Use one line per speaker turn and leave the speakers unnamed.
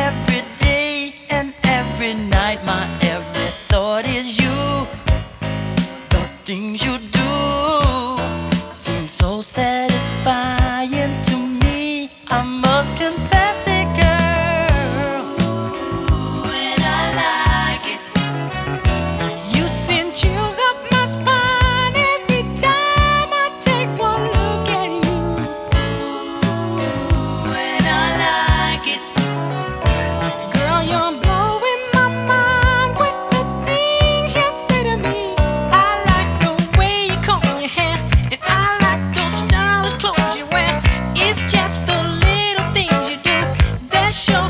every day and every night. My every thought is you. The things you do seem so satisfying to me. I must confess it, girl. And I like it.
You send chills up my spine every time I take one look at you.
And I like it.
Girl, you're blowing my mind with the things you say to me. I like the way you comb your hair, and I like those stylish clothes you wear. It's just the little things you do that show